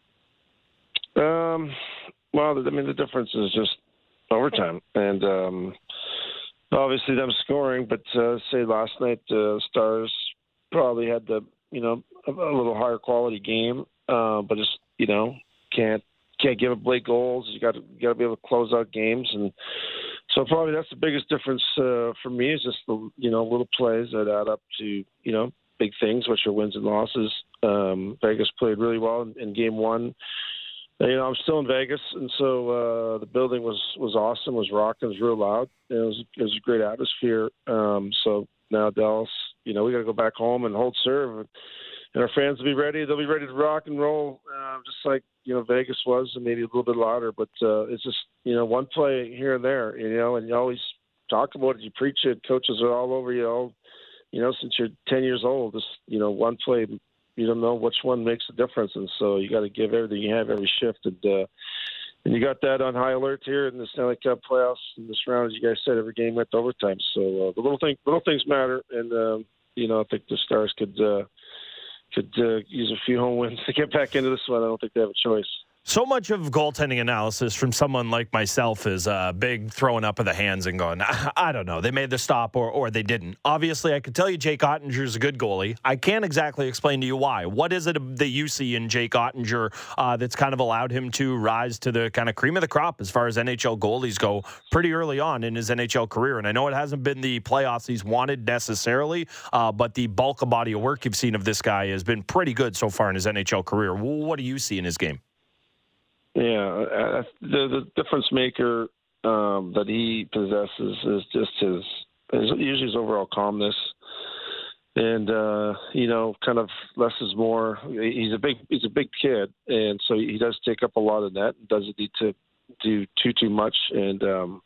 Um, well, I mean, the difference is just overtime. And um, obviously them scoring, but uh, say last night the uh, Stars probably had the, you know, a, a little higher quality game, uh, but just, you know, can't can't give up late goals. You got to got to be able to close out games, and so probably that's the biggest difference uh, for me is just the, you know, little plays that add up to, you know, big things, which are wins and losses. Um, Vegas played really well in, in game one. You know, I'm still in Vegas, and so uh, the building was, was awesome, was rocking, it was real loud. It was, it was a great atmosphere. Um, so now Dallas, you know, we got to go back home and hold serve, and, and our fans will be ready. They'll be ready to rock and roll, uh, just like, you know, Vegas was, and maybe a little bit louder. But uh, it's just, you know, one play here and there, you know, and you always talk about it, you preach it. Coaches are all over you, all, you know, since you're ten years old. Just, you know, one play you don't know which one makes a difference, and so you got to give everything you have every shift. And uh, and you got that on high alert here in the Stanley Cup playoffs in this round, as you guys said, every game went to overtime. So uh, the little thing, little things matter, and um, you know I think the Stars could uh, could uh, use a few home wins to get back into this one. I don't think they have a choice. So much of goaltending analysis from someone like myself is uh, big throwing up of the hands and going, I, I don't know, they made the stop or, or they didn't. Obviously, I can tell you Jake Ottinger is a good goalie. I can't exactly explain to you why. What is it that you see in Jake Ottinger uh, that's kind of allowed him to rise to the kind of cream of the crop as far as N H L goalies go pretty early on in his N H L career? And I know it hasn't been the playoffs he's wanted necessarily, uh, but the bulk of body of work you've seen of this guy has been pretty good so far in his N H L career. What do you see in his game? Yeah, uh, the the difference maker um, that he possesses is just his, his usually his overall calmness, and uh, you know, kind of less is more. He's a big he's a big kid, and so he does take up a lot of net. Doesn't need to do too too much, and um,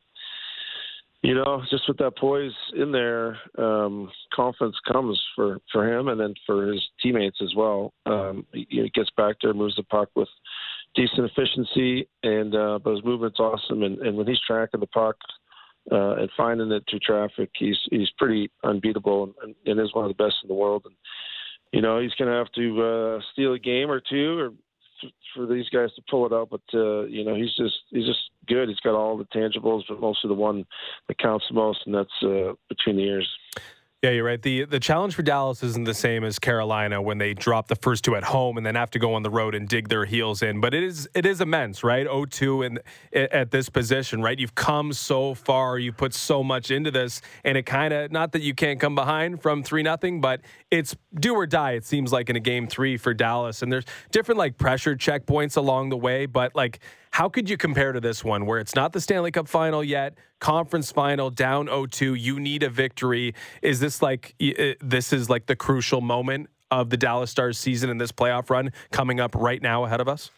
you know, just with that poise in there, um, confidence comes for, for him, and then for his teammates as well. Um, he, he gets back there, moves the puck with decent efficiency, and uh, but his movement's awesome. And, and when he's tracking the puck uh, and finding it through traffic, he's he's pretty unbeatable and, and is one of the best in the world. And you know he's going to have to uh, steal a game or two, or f- for these guys to pull it out. But uh, you know he's just he's just good. He's got all the tangibles, but mostly the one that counts the most, and that's uh, between the ears. Yeah, you're right. The the challenge for Dallas isn't the same as Carolina when they drop the first two at home and then have to go on the road and dig their heels in. But it is it is immense, right? oh two and at this position, right? You've come so far. You put so much into this. And it kind of, not that you can't come behind from three nothing, but it's do or die, it seems like, in a game three for Dallas. And there's different, like, pressure checkpoints along the way. But, like, how could you compare to this one where it's not the Stanley Cup final yet, conference final, down oh two, you need a victory? Is this like, this is like the crucial moment of the Dallas Stars season and this playoff run coming up right now ahead of us?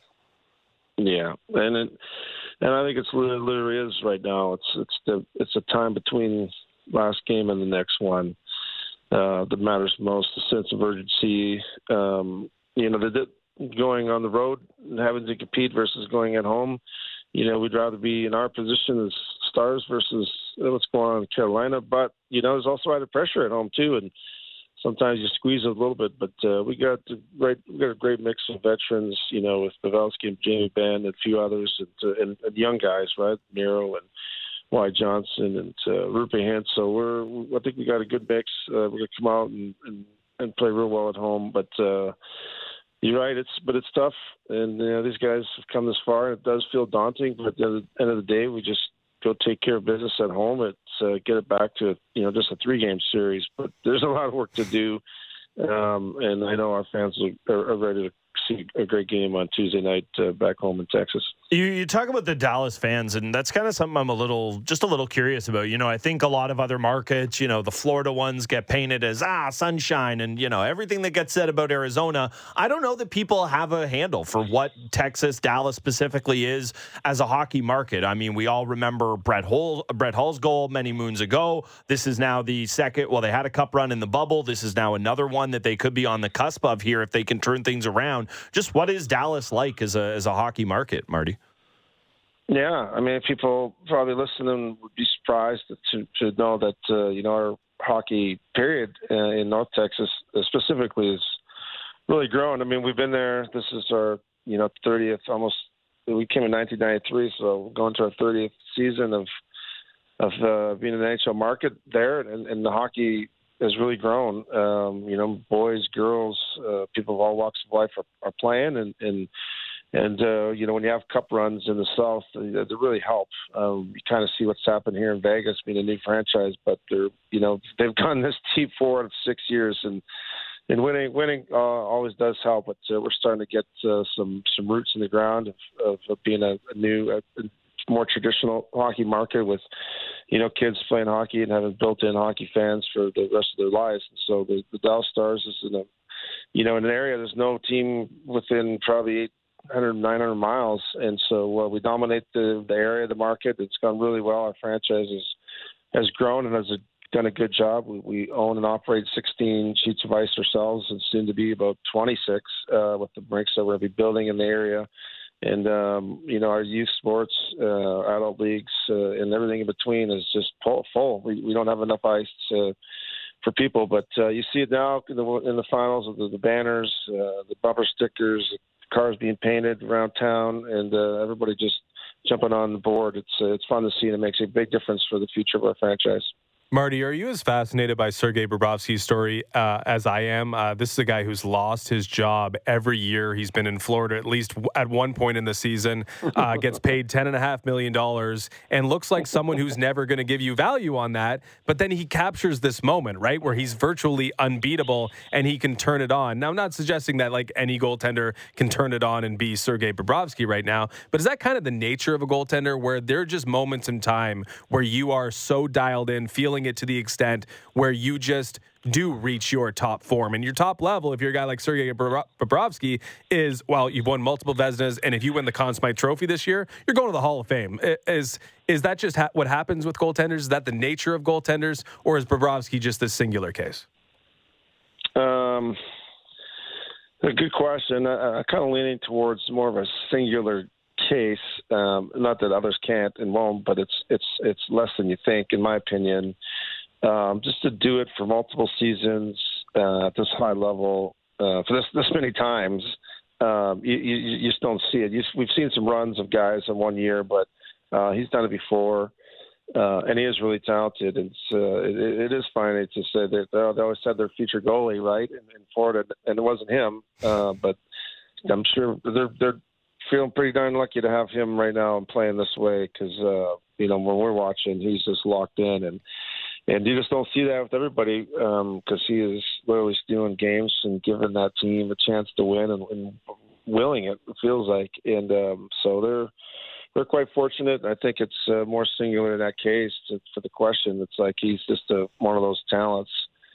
Yeah, and it, and I think it's literally, literally is right now. It's it's the it's the time between last game and the next one uh, that matters most. The sense of urgency, um, you know, the, the going on the road and having to compete versus going at home. You know, we'd rather be in our position as Stars versus what's going on in Carolina. But, you know, there's also added pressure at home, too. And sometimes you squeeze it a little bit. But uh, we got the great, we got a great mix of veterans, you know, with Pavelski and Jamie Benn and a few others, and, and, and young guys, right? Miro and Wyatt Johnson and uh, Rupe Hintz. So we're, I think we got a good mix. Uh, we're going to come out and, and, and play real well at home. But, uh, you're right. It's but it's tough, and you know, these guys have come this far. It does feel daunting, but at the end of the day, we just go take care of business at home. It's uh, get it back to you know just a three-game series. But there's a lot of work to do, um, and I know our fans are, are ready to see a great game on Tuesday night uh, back home in Texas. You, you talk about the Dallas fans, and that's kind of something I'm a little, just a little curious about. You know, I think a lot of other markets, you know, the Florida ones get painted as, ah, sunshine, and, you know, everything that gets said about Arizona. I don't know that people have a handle for what Texas, Dallas specifically is as a hockey market. I mean, we all remember Brett Hull, Brett Hull's goal many moons ago. This is now the second, well, they had a cup run in the bubble. This is now another one that they could be on the cusp of here if they can turn things around. Just what is Dallas like as a as a hockey market, Marty? Yeah, I mean, people probably listening would be surprised to to know that uh, you know our hockey period uh, in North Texas uh, specifically is really grown. I mean, we've been there. This is our you know thirtieth, almost. We came in nineteen ninety-three, so we're going to our thirtieth season of of uh, being in the N H L market there, and, and the hockey has really grown. Um, you know, boys, girls, uh, people of all walks of life are, are playing, and and and uh, you know when you have cup runs in the South, they, they really help. Um, you kind of see what's happened here in Vegas, being a new franchise, but they're you know they've gone this deep four out of six years, and and winning winning uh, always does help. But uh, we're starting to get uh, some some roots in the ground of, of, of being a, a new. A, more traditional hockey market with, you know, kids playing hockey and having built-in hockey fans for the rest of their lives. And so the, the Dallas Stars is in a, you know, in an area there's no team within probably eight hundred, nine hundred miles. And so uh, we dominate the, the area, the market. It's gone really well. Our franchise is, has grown and has a done a good job. We, we own and operate sixteen sheets of ice ourselves, and soon to be about twenty-six uh, with the rinks that we're going to be building in the area. And, um, you know, our youth sports, uh, adult leagues, uh, and everything in between is just full. full. We, we don't have enough ice to, for people. But uh, you see it now in the, in the finals of the, the banners, uh, the bumper stickers, the cars being painted around town, and uh, everybody just jumping on the board. It's uh, it's fun to see, and it makes a big difference for the future of our franchise. Marty, are you as fascinated by Sergei Bobrovsky's story uh, as I am? Uh, this is a guy who's lost his job every year. He's been in Florida at least w- at one point in the season, uh, gets paid ten point five million dollars, and looks like someone who's never going to give you value on that. But then he captures this moment, right, where he's virtually unbeatable and he can turn it on. Now, I'm not suggesting that like any goaltender can turn it on and be Sergei Bobrovsky right now, but is that kind of the nature of a goaltender where there are just moments in time where you are so dialed in, feeling it to the extent where you just do reach your top form? And your top level, if you're a guy like Sergei Bobrovsky, is, well, you've won multiple Vezinas, and if you win the Conn Smythe Trophy this year, you're going to the Hall of Fame. Is is that just ha- what happens with goaltenders? Is that the nature of goaltenders, or is Bobrovsky just this singular case? Um, a good question. I, I'm kind of leaning towards more of a singular case. Um, not that others can't and won't, but it's it's it's less than you think, in my opinion. Um, just to do it for multiple seasons uh, at this high level uh, for this this many times, um, you, you, you just don't see it. You, we've seen some runs of guys in one year, but uh, he's done it before, uh, and he is really talented. It's uh, it, it is funny to say that uh, they always said their future goalie, right, in, in Florida, and it wasn't him, uh, but I'm sure they're they're feeling pretty darn lucky to have him right now and playing this way, because uh, you know, when we're watching, he's just locked in, and and you just don't see that with everybody, because um, he is literally stealing games and giving that team a chance to win and, and willing it, it feels like, and um, so they're they're quite fortunate. I think it's uh, more singular in that case to, for the question. It's like he's just a, one of those talents.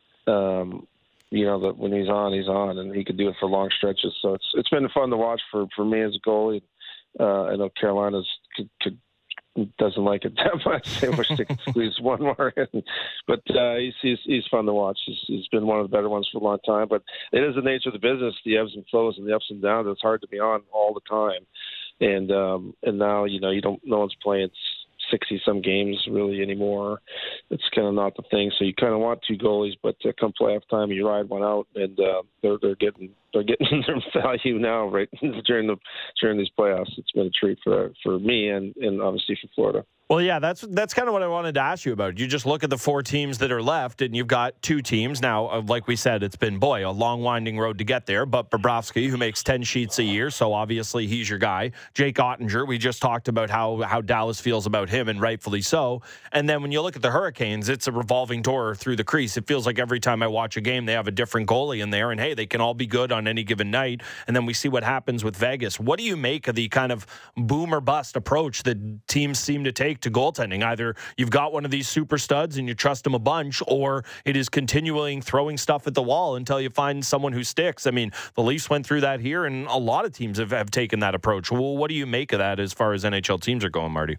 Um, You know, that when he's on, he's on, and he could do it for long stretches. So it's it's been fun to watch for, for me as a goalie. Uh, I know Carolina's could, could, doesn't like it that much. They wish they could squeeze one more in, but uh, he's, he's he's fun to watch. He's, he's been one of the better ones for a long time. But it is the nature of the business, the ebbs and flows and the ups and downs. It's hard to be on all the time, and um, and now you know you don't no one's playing sixty-some games really anymore. It's kind of not the thing. So you kind of want two goalies, but uh, come playoff time, you ride one out, and uh, they're they're getting they're getting their value now, right during the during these playoffs. It's been a treat for for me and and obviously for Florida. Well, yeah, that's that's kind of what I wanted to ask you about. You just look at the four teams that are left, and you've got two teams. Now, like we said, it's been, boy, a long, winding road to get there. But Bobrovsky, who makes ten sheets a year, so obviously he's your guy. Jake Ottinger, we just talked about how, how Dallas feels about him, and rightfully so. And then when you look at the Hurricanes, it's a revolving door through the crease. It feels like every time I watch a game, they have a different goalie in there, and, hey, they can all be good on any given night. And then we see what happens with Vegas. What do you make of the kind of boom or bust approach that teams seem to take to goaltending? Either you've got one of these super studs and you trust them a bunch, or it is continuing throwing stuff at the wall until you find someone who sticks. I mean, the Leafs went through that here, and a lot of teams have, have taken that approach. Well, what do you make of that as far as N H L teams are going, Marty?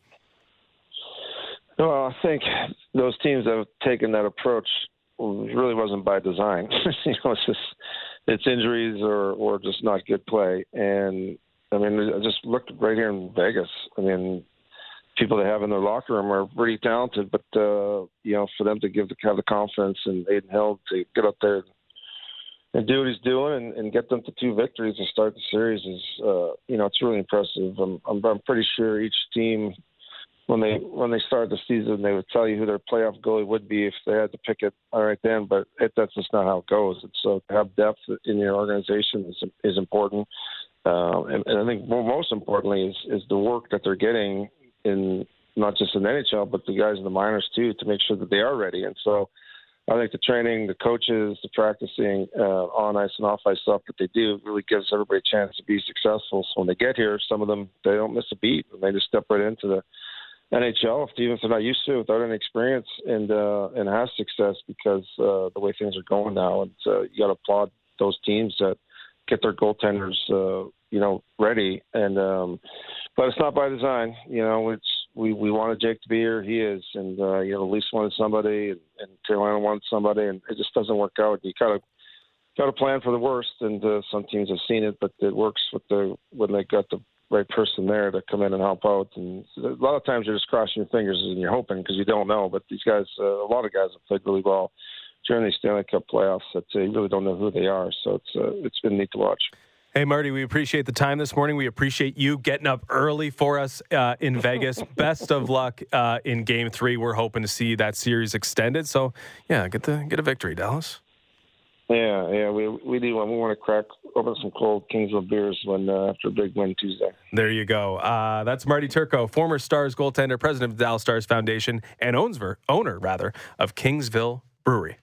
Well, I think those teams that have taken that approach really wasn't by design. you know, it's just it's injuries or, or just not good play. And I mean, I just looked right here in Vegas. I mean, people they have in their locker room are pretty talented, but uh, you know, for them to give the have the confidence and Aiden Hill to get up there and do what he's doing and, and get them to two victories and start the series is, uh, you know, it's really impressive. I'm, I'm I'm pretty sure each team, when they when they start the season, they would tell you who their playoff goalie would be if they had to pick it all right then. But it, that's just not how it goes. And so to have depth in your organization is is important. Uh, and, and I think most importantly is is the work that they're getting in not just in the N H L, but the guys in the minors too, to make sure that they are ready. And so I think the training, the coaches, the practicing uh, on ice and off ice stuff that they do really gives everybody a chance to be successful. So when they get here, some of them, they don't miss a beat, and they just step right into the N H L, if, even if they're not used to it, without any experience, and uh, and have success because uh, the way things are going now. And uh, you got to applaud those teams that get their goaltenders, uh, you know, ready. And um, but it's not by design. You know, it's we, we wanted Jake to be here. He is. And, uh, you know, the Leafs wanted somebody and, and Carolina wanted somebody, and it just doesn't work out. You kind of got to plan for the worst, and uh, some teams have seen it, but it works with the when they got the right person there to come in and help out. And a lot of times you're just crossing your fingers and you're hoping because you don't know. But these guys, uh, a lot of guys have played really well during these Stanley Cup playoffs that uh, you really don't know who they are. So it's uh, it's been neat to watch. Hey, Marty, we appreciate the time this morning. We appreciate you getting up early for us uh, in Vegas. Best of luck uh, in Game Three. We're hoping to see that series extended. So, yeah, get the get a victory, Dallas. Yeah, yeah, we we do. We want to crack open some cold Kingsville beers when uh, after a big win Tuesday. There you go. Uh, that's Marty Turco, former Stars goaltender, president of the Dallas Stars Foundation, and owns, owner rather of Kingsville Brewery.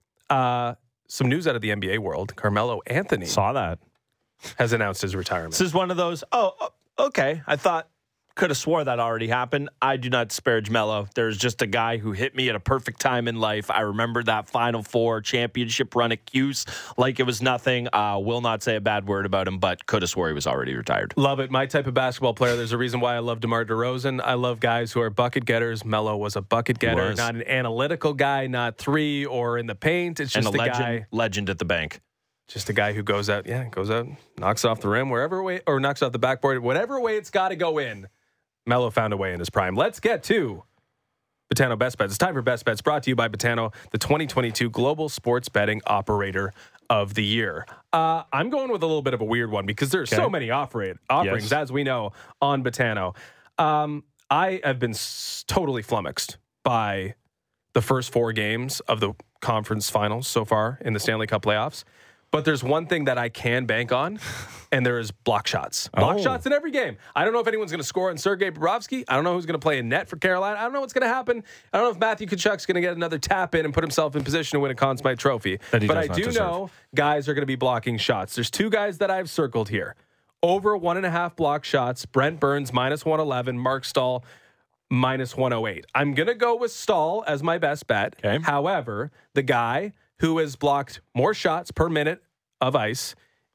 Uh, some news out of the N B A world: Carmelo Anthony saw that. has announced his retirement. This is one of those, oh, okay, I thought, could have swore that already happened. I do not disparage Melo. There's just a guy who hit me at a perfect time in life. I remember that Final Four championship run at Cuse like it was nothing. Uh, will not say a bad word about him, but could have swore he was already retired. Love it. My type of basketball player. There's a reason why I love DeMar DeRozan. I love guys who are bucket getters. Melo was a bucket getter, not an analytical guy, not three or in the paint. It's just and a, a legend, guy. Legend at the bank. Just a guy who goes out, yeah, goes out, knocks off the rim, wherever way, or knocks off the backboard, whatever way it's got to go in. Melo found a way in his prime. Let's get to Betano Best Bets. It's time for Best Bets, brought to you by Betano, the twenty twenty-two Global Sports Betting Operator of the Year. Uh, I'm going with a little bit of a weird one because there's okay. so many offer- offerings, yes. as we know, on Betano. Um, I have been s- totally flummoxed by the first four games of the conference finals so far in the Stanley Cup playoffs. But there's one thing that I can bank on, and there is block shots. Block oh. shots in every game. I don't know if anyone's going to score on Sergei Bobrovsky. I don't know who's going to play in net for Carolina. I don't know what's going to happen. I don't know if Matthew Tkachuk's going to get another tap in and put himself in position to win a Conn Smythe Trophy. But I do deserve. know guys are going to be blocking shots. There's two guys that I've circled here. Over one and a half block shots. Brent Burns, minus one eleven. Mark Stahl, minus one oh eight. I'm going to go with Stahl as my best bet. Okay. However, the guy who has blocked more shots per minute of ice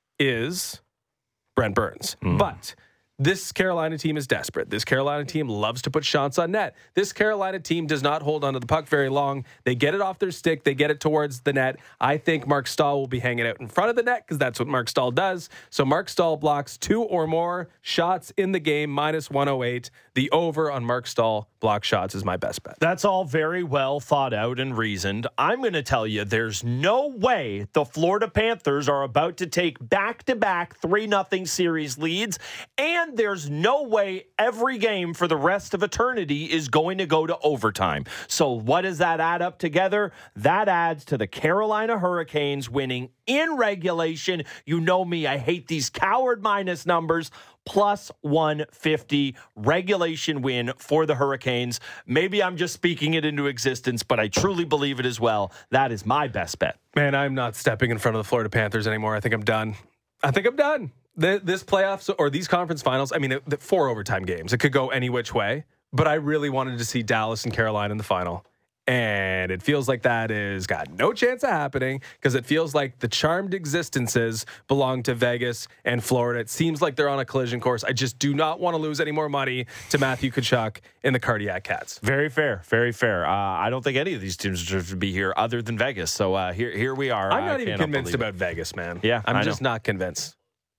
is Brent Burns. Mm. But this Carolina team is desperate. This Carolina team loves to put shots on net. This Carolina team does not hold onto the puck very long. They get it off their stick. They get it towards the net. I think Mark Stahl will be hanging out in front of the net because that's what Mark Stahl does. So Mark Stahl blocks two or more shots in the game, minus one oh eight. The over on Mark Stahl block shots is my best bet. That's all very well thought out and reasoned. I'm going to tell you there's no way the Florida Panthers are about to take back-to-back three nothing series leads, and there's no way every game for the rest of eternity is going to go to overtime. So what does that add up together? That adds to the Carolina Hurricanes winning in regulation. You know me, I hate these coward minus numbers. Plus one fifty regulation win for the Hurricanes. Maybe I'm just speaking it into existence, but I truly believe it as well. That is my best bet. Man, I'm not stepping in front of the Florida Panthers anymore. I think I'm done. I think I'm done. The, this playoffs or these conference finals, I mean, the four overtime games, it could go any which way, but I really wanted to see Dallas and Carolina in the final. And it feels like that is got no chance of happening because it feels like the charmed existences belong to Vegas and Florida. It seems like they're on a collision course. I just do not want to lose any more money to Matthew Tkachuk and the Cardiac Cats. Very fair. Very fair. Uh, I don't think any of these teams should be here other than Vegas. So uh, here, here we are. I'm not even convinced about Vegas, man. Yeah, I'm I just know. not convinced.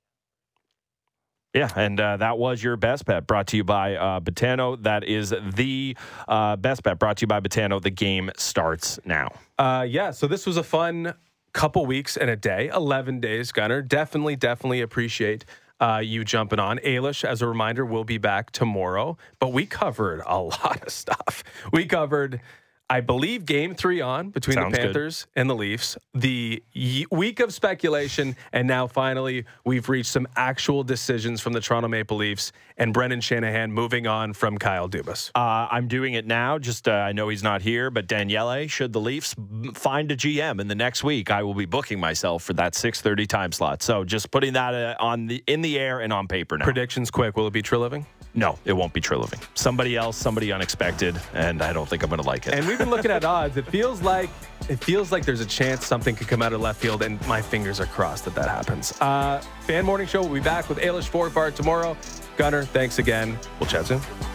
Yeah, and uh, that was your best bet brought to you by uh, Betano. That is the uh, best bet brought to you by Betano. The game starts now. Uh, yeah, so this was a fun couple weeks and a day, eleven days, Gunner. Definitely, definitely appreciate uh, you jumping on. Ailish, as a reminder, will be back tomorrow, but we covered a lot of stuff. We covered, I believe, game three on between Sounds the Panthers good. and the Leafs, the y- week of speculation, and now finally we've reached some actual decisions from the Toronto Maple Leafs and Brendan Shanahan moving on from Kyle Dubas. Uh, I'm doing it now. Just uh, I know he's not here, but Daniele, should the Leafs find a G M in the next week, I will be booking myself for that six thirty time slot. So just putting that uh, on the in the air and on paper now. Predictions quick. Will it be Treliving? No, it won't be Treliving. Somebody else, somebody unexpected, and I don't think I'm going to like it. And we've been looking at odds. It feels like it feels like there's a chance something could come out of left field, and my fingers are crossed that that happens. Uh, Fan Morning Show will be back with Ailish Forfar tomorrow. Gunner, thanks again. We'll chat soon.